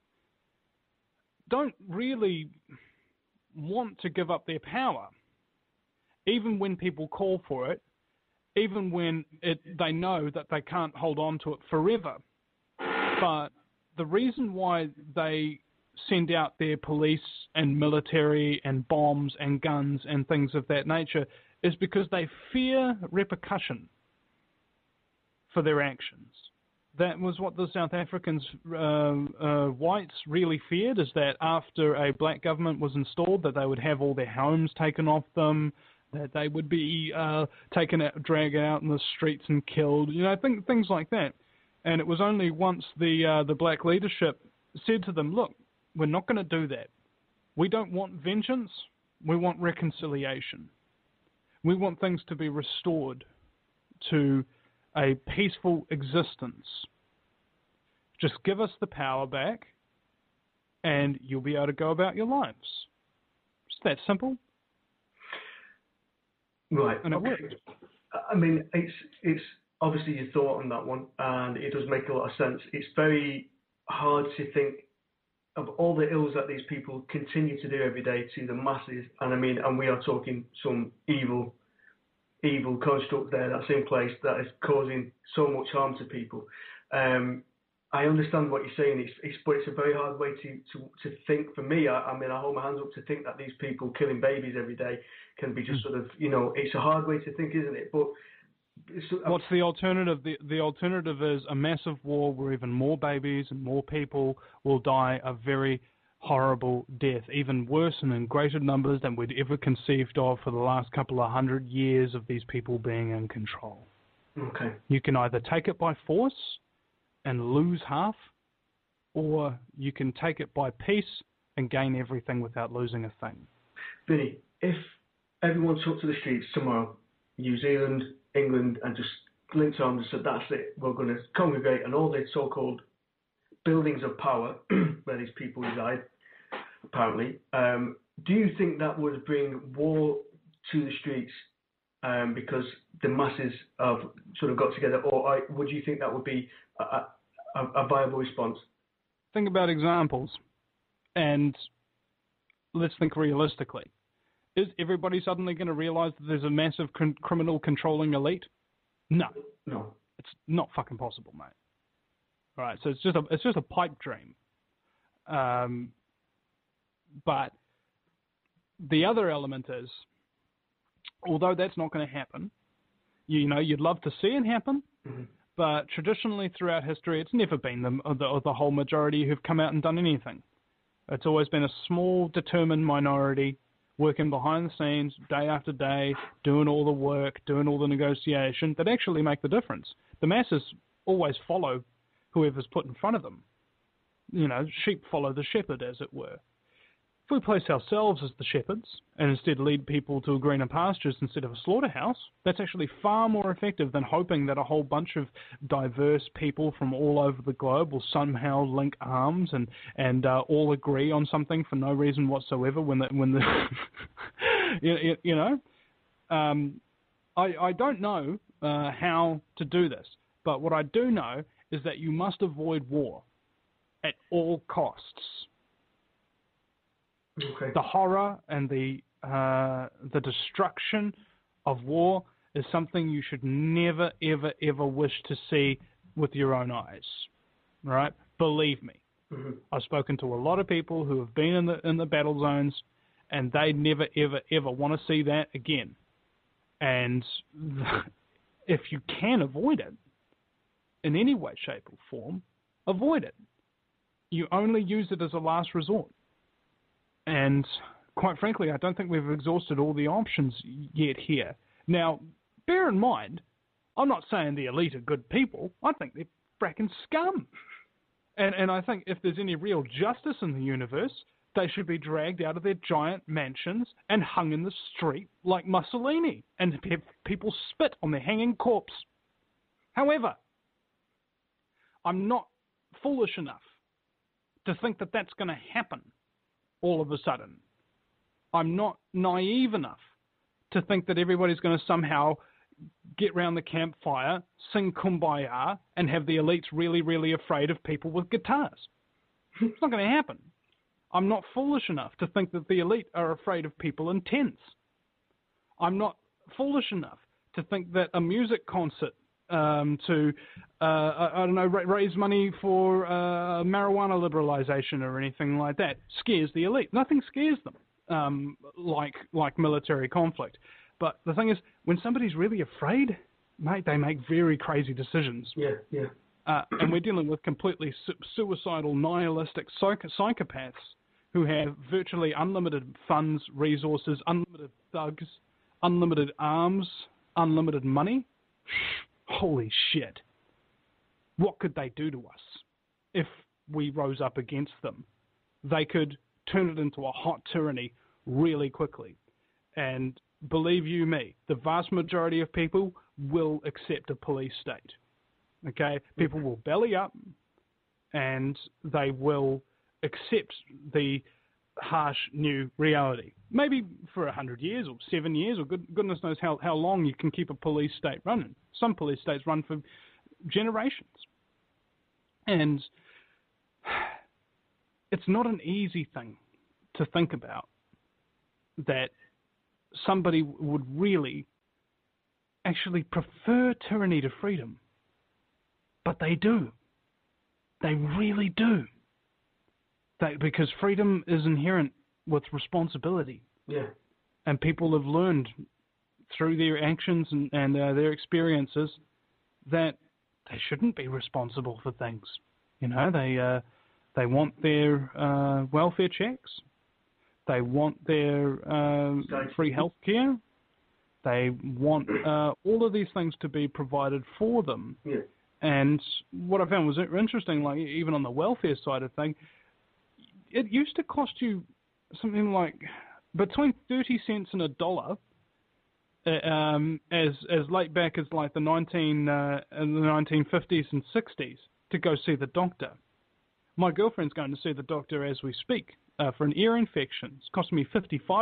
don't really want to give up their power, even when people call for it, even when they know that they can't hold on to it forever. But the reason why they send out their police and military and bombs and guns and things of that nature is because they fear repercussion for their actions. That was what the South Africans, whites, really feared, is that after a black government was installed, that they would have all their homes taken off them, that they would be taken out, dragged out in the streets and killed, things like that. And it was only once the black leadership said to them, look, we're not going to do that. We don't want vengeance. We want reconciliation. We want things to be restored to a peaceful existence. Just give us the power back and you'll be able to go about your lives. It's that simple. Right. And it worked. I mean, it's obviously your thought on that one, and it does make a lot of sense. It's very hard to think of all the ills that these people continue to do every day to the masses, and we are talking some evil construct there that's in place that is causing so much harm to people. I understand what you're saying, but it's a very hard way to think. For me, I hold my hands up to think that these people killing babies every day can be just sort of, it's a hard way to think, isn't it? But what's the alternative? The alternative is a massive war where even more babies and more people will die a very horrible death, even worse and in greater numbers than we'd ever conceived of for the last couple of 100 years of these people being in control. Okay. You can either take it by force and lose half, or you can take it by peace and gain everything without losing a thing. Vinny, if everyone took to the streets tomorrow, New Zealand, England, and just linked arms and said, that's it, we're going to congregate on all the so-called buildings of power where these people reside, apparently, do you think that would bring war to the streets because the masses have sort of got together, or would you think that would be a viable response? Think about examples, and let's think realistically. Is everybody suddenly going to realize that there's a massive criminal controlling elite? No. It's not fucking possible, mate. All right, so it's just a pipe dream. But the other element is, although that's not going to happen, you'd love to see it happen, but traditionally throughout history, it's never been the whole majority who've come out and done anything. It's always been a small, determined minority working behind the scenes day after day, doing all the work, doing all the negotiation that actually make the difference. The masses always follow whoever's put in front of them. Sheep follow the shepherd, as it were. If we place ourselves as the shepherds and instead lead people to greener pastures instead of a slaughterhouse, that's actually far more effective than hoping that a whole bunch of diverse people from all over the globe will somehow link arms and all agree on something for no reason whatsoever when the you know. I don't know how to do this, but what I do know is that you must avoid war at all costs. Okay. The horror and the destruction of war is something you should never, ever, ever wish to see with your own eyes. Right? Believe me. Mm-hmm. I've spoken to a lot of people who have been in the battle zones, and they never, ever, ever want to see that again. And if you can avoid it in any way, shape, or form, avoid it. You only use it as a last resort. And quite frankly, I don't think we've exhausted all the options yet here. Now, bear in mind, I'm not saying the elite are good people. I think they're fracking scum. And I think if there's any real justice in the universe, they should be dragged out of their giant mansions and hung in the street like Mussolini and have people spit on their hanging corpse. However, I'm not foolish enough to think that that's going to happen all of a sudden. I'm not naive enough to think that everybody's going to somehow get round the campfire, sing Kumbaya, and have the elites really, really afraid of people with guitars. It's not going to happen. I'm not foolish enough to think that the elite are afraid of people in tents. I'm not foolish enough to think that a music concert to raise money for marijuana liberalization or anything like that scares the elite. Nothing scares them like military conflict. But the thing is, when somebody's really afraid, mate, they make very crazy decisions. Yeah. And we're dealing with completely suicidal, nihilistic psychopaths who have virtually unlimited funds, resources, unlimited thugs, unlimited arms, unlimited money. Holy shit. What could they do to us if we rose up against them? They could turn it into a hot tyranny really quickly. And believe you me, the vast majority of people will accept a police state. Okay? People will belly up and they will accept the harsh new reality. Maybe for 100 years or 7 years or goodness knows how long you can keep a police state running. Some police states run for generations. And it's not an easy thing to think about that somebody would really actually prefer tyranny to freedom. But they do. They really do. Because freedom is inherent with responsibility. Yeah. And people have learned through their actions and their experiences that they shouldn't be responsible for things. You know, they want their welfare checks. They want their free health care. They want all of these things to be provided for them. Yeah. And what I found was interesting, like even on the welfare side of things, it used to cost you something like between 30 cents and $1, as late back as like the 1950s and 60s to go see the doctor. My girlfriend's going to see the doctor as we speak for an ear infection. It's costing me $55.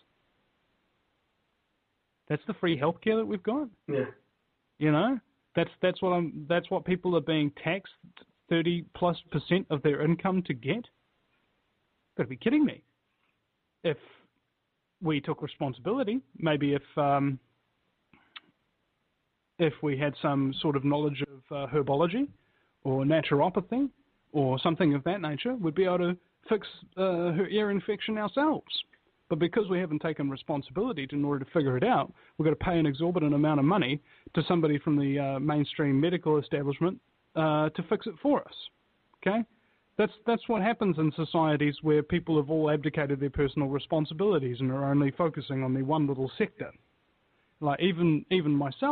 That's the free healthcare that we've got. Yeah. You know, that's what people are being taxed 30+% of their income to get. Got to be kidding me. If we took responsibility, maybe if we had some sort of knowledge of herbology or naturopathy or something of that nature, we'd be able to fix her ear infection ourselves. But because we haven't taken responsibility in order to figure it out, we've got to pay an exorbitant amount of money to somebody from the mainstream medical establishment to fix it for us. Okay? That's what happens in societies where people have all abdicated their personal responsibilities and are only focusing on their one little sector. Like even myself,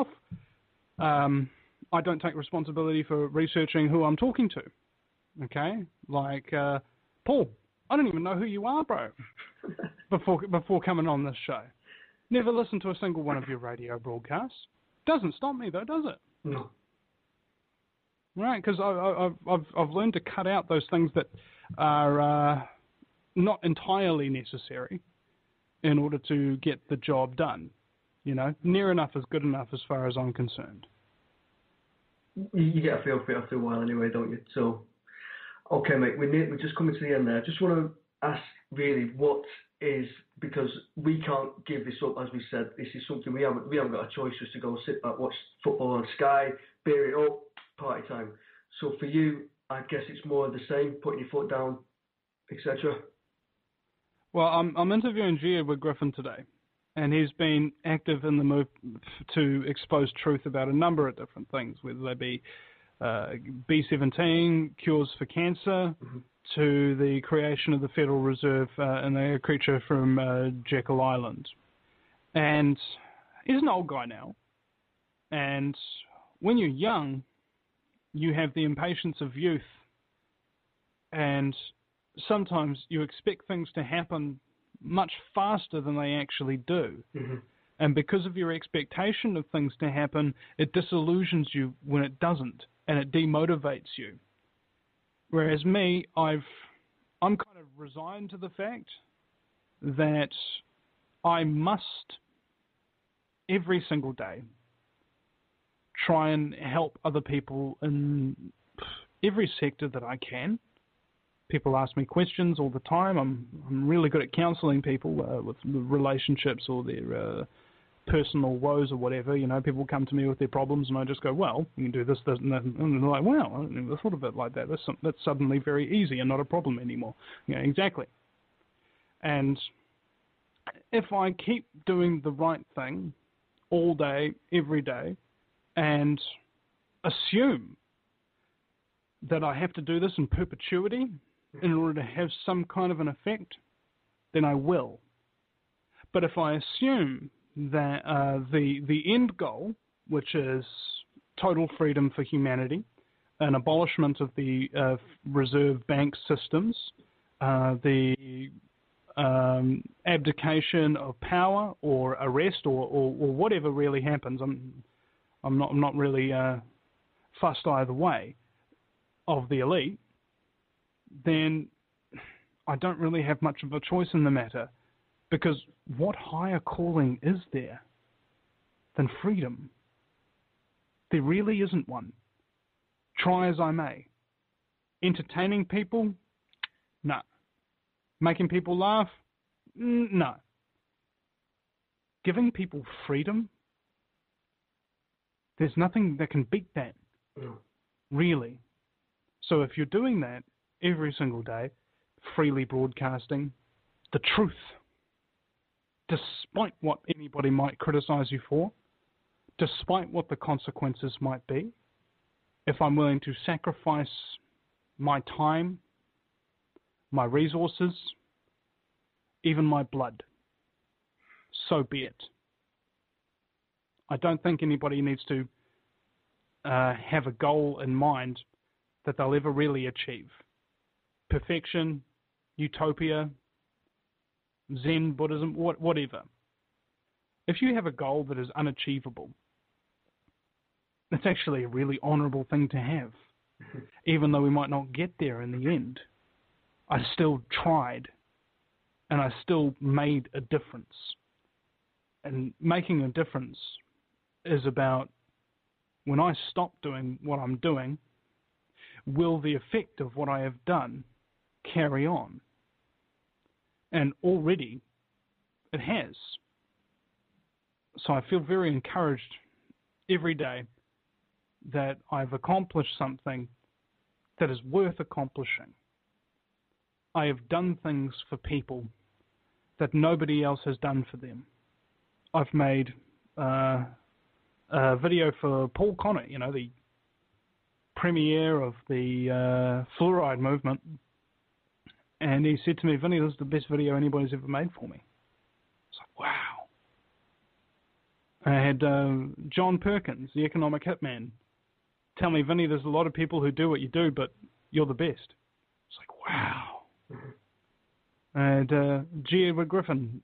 I don't take responsibility for researching who I'm talking to. Okay? Like, Paul, I don't even know who you are, bro. before coming on this show. Never listened to a single one of your radio broadcasts. Doesn't stop me though, does it? No. Right, because I've learned to cut out those things that are not entirely necessary in order to get the job done. You know, near enough is good enough as far as I'm concerned. You get a feel for it after a while anyway, don't you? So, okay, mate, we're just coming to the end there. Just want to ask, really, what is, because we can't give this up, as we said, this is something we haven't got a choice just to go sit back, watch football on Sky, beer it up, party time. So for you, I guess it's more of the same, putting your foot down, etc. Well, I'm interviewing G. Edward Griffin today, and he's been active in the move to expose truth about a number of different things, whether they be B-17, cures for cancer, to the creation of the Federal Reserve and a creature from Jekyll Island. And he's an old guy now, and when you're young, you have the impatience of youth, and sometimes you expect things to happen much faster than they actually do. And because of your expectation of things to happen, it disillusions you when it doesn't, and it demotivates you. Whereas me, I'm kind of resigned to the fact that I must, every single day, try and help other people in every sector that I can. People ask me questions all the time. I'm really good at counselling people with relationships or their personal woes or whatever. You know, people come to me with their problems, and I just go, well, you can do this, this, and that. And they're like, wow, I never thought of it like that. That's suddenly very easy and not a problem anymore. You know, exactly. And if I keep doing the right thing all day, every day, and assume that I have to do this in perpetuity in order to have some kind of an effect, then I will. But if I assume that the end goal, which is total freedom for humanity, an abolishment of the reserve bank systems, the abdication of power or arrest or whatever really happens, I'm not really fussed either way, of the elite, then I don't really have much of a choice in the matter, because what higher calling is there than freedom? There really isn't one. Try as I may. Entertaining people? No. Making people laugh? No. Giving people freedom? There's nothing that can beat that, really. So if you're doing that every single day, freely broadcasting the truth, despite what anybody might criticize you for, despite what the consequences might be, if I'm willing to sacrifice my time, my resources, even my blood, so be it. I don't think anybody needs to have a goal in mind that they'll ever really achieve. Perfection, utopia, Zen, Buddhism, whatever. If you have a goal that is unachievable, that's actually a really honourable thing to have. Even though we might not get there in the end, I still tried, and I still made a difference. And making a difference is about, when I stop doing what I'm doing, will the effect of what I have done carry on? And already it has. So I feel very encouraged every day that I've accomplished something that is worth accomplishing. I have done things for people that nobody else has done for them. I've made a video for Paul Connor, you know, the premier of the fluoride movement, and he said to me, Vinny, this is the best video anybody's ever made for me. It's like, wow. I had John Perkins, the economic hitman, tell me, Vinny, there's a lot of people who do what you do, but you're the best. It's like, wow. And G. Edward Griffin,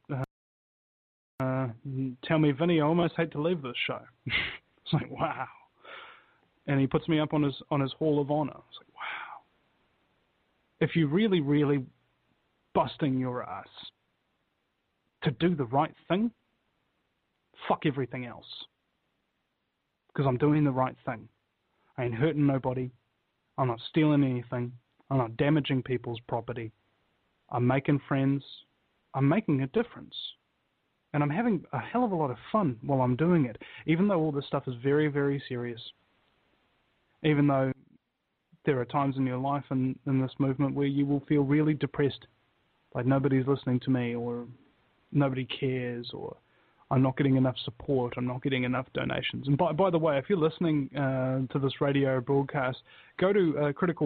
tell me, Vinny, I almost hate to leave this show. It's like, wow. And he puts me up on his Hall of Honor. It's like, wow. If you really, really busting your ass to do the right thing, fuck everything else. Because I'm doing the right thing. I ain't hurting nobody. I'm not stealing anything. I'm not damaging people's property. I'm making friends. I'm making a difference. And I'm having a hell of a lot of fun while I'm doing it, even though all this stuff is very, very serious. Even though there are times in your life and in this movement where you will feel really depressed, like nobody's listening to me, or nobody cares, or I'm not getting enough support, I'm not getting enough donations. And by the way, if you're listening to this radio broadcast, go to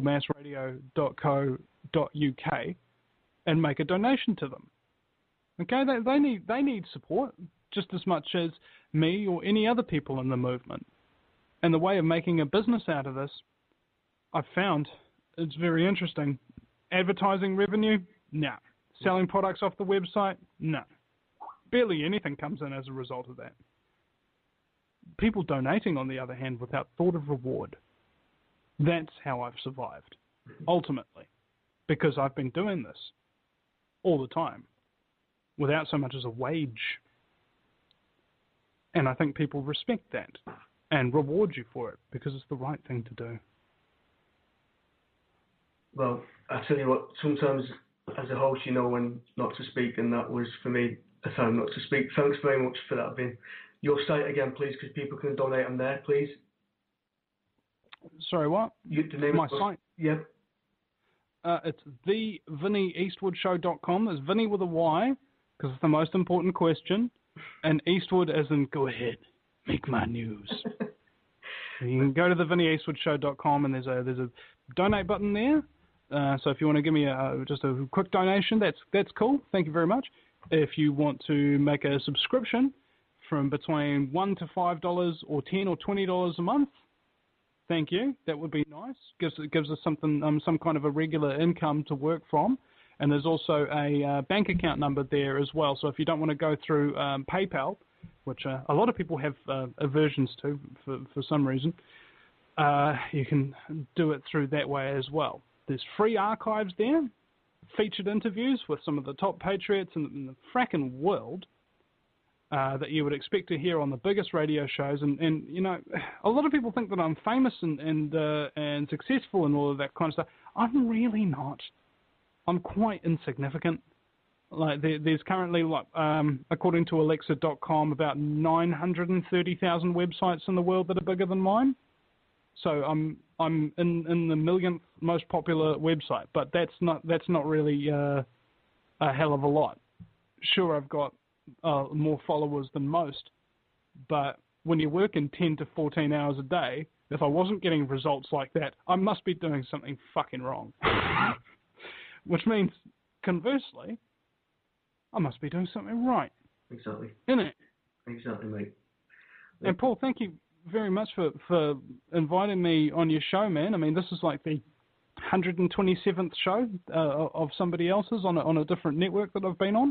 criticalmassradio.co.uk and make a donation to them. Okay, they need support just as much as me or any other people in the movement. And the way of making a business out of this, I've found, it's very interesting. Advertising revenue? No. Selling products off the website? No. Barely anything comes in as a result of that. People donating, on the other hand, without thought of reward. That's how I've survived, ultimately, because I've been doing this all the time without so much as a wage. And I think people respect that and reward you for it because it's the right thing to do. Well, I tell you what, sometimes as a host, you know when not to speak, and that was, for me, a time not to speak. Thanks very much for that, Vin. Your site again, please, because people can donate on there, please. Sorry, what? The name my of site? Yeah. It's thevinnieeastwoodshow.com. There's Vinny with a Y, because it's the most important question, and Eastwood as in, go ahead, make my news. You can go to thevinnieeastwoodshow.com, and there's a donate button there. So if you want to give me just a quick donation, that's cool. Thank you very much. If you want to make a subscription from between $1 to $5 or $10 or $20 a month, thank you. That would be nice. Gives us something, some kind of a regular income to work from. And there's also a bank account number there as well. So if you don't want to go through PayPal, which a lot of people have aversions to for some reason, you can do it through that way as well. There's free archives there, featured interviews with some of the top patriots in the fracking world that you would expect to hear on the biggest radio shows. And you know, a lot of people think that I'm famous and successful and all of that kind of stuff. I'm really not. I'm quite insignificant. Like there's currently, according to Alexa.com, about 930,000 websites in the world that are bigger than mine. So I'm in the millionth most popular website, but that's not really a hell of a lot. Sure, I've got more followers than most, but when you're working 10 to 14 hours a day, if I wasn't getting results like that, I must be doing something fucking wrong. Which means, conversely, I must be doing something right. Exactly. Innit? Exactly, mate. And Paul, thank you very much for inviting me on your show, man. I mean, this is like the 127th show of somebody else's on a different network that I've been on.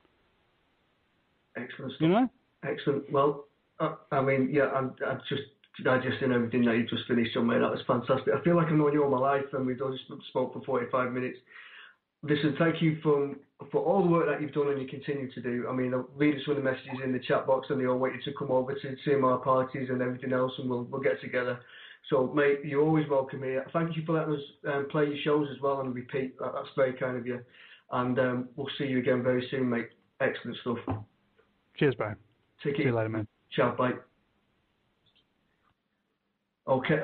Excellent stuff. You know? Excellent. Well, I mean, yeah, I'm just digesting everything that you just finished on, mate. That was fantastic. I feel like I've known you all my life, and we've just spoke for 45 minutes. Listen, thank you for all the work that you've done and you continue to do. I mean, I'll read some of the messages in the chat box, and they all want you to come over to CMR parties and everything else, and we'll get together. So, mate, you're always welcome here. Thank you for letting us play your shows as well and repeat. That's very kind of you. And we'll see you again very soon, mate. Excellent stuff. Cheers, bro. Take it. See you later, man. Ciao, bye. Okay.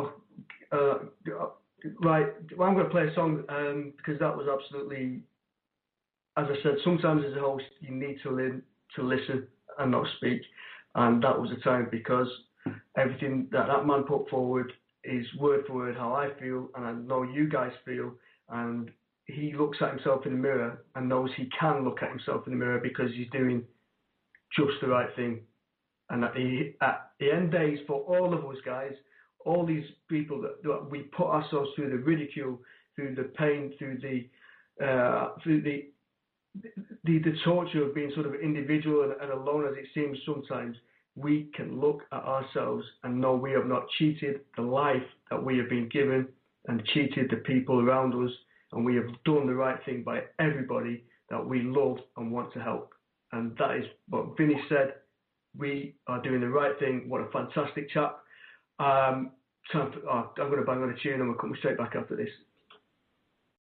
Right, well, I'm going to play a song because that was absolutely, as I said, sometimes as a host you need to listen and not speak, and that was the time because everything that man put forward is word for word how I feel, and I know you guys feel, and he looks at himself in the mirror and knows he can look at himself in the mirror because he's doing just the right thing, and at the end days for all of us guys, all these people that we put ourselves through the ridicule, through the pain, through the the torture of being sort of individual and alone as it seems sometimes, we can look at ourselves and know we have not cheated the life that we have been given and cheated the people around us, and we have done the right thing by everybody that we love and want to help. And that is what Vinny said. We are doing the right thing. What a fantastic chap. I'm going to bang on a tune and we'll come straight back after this.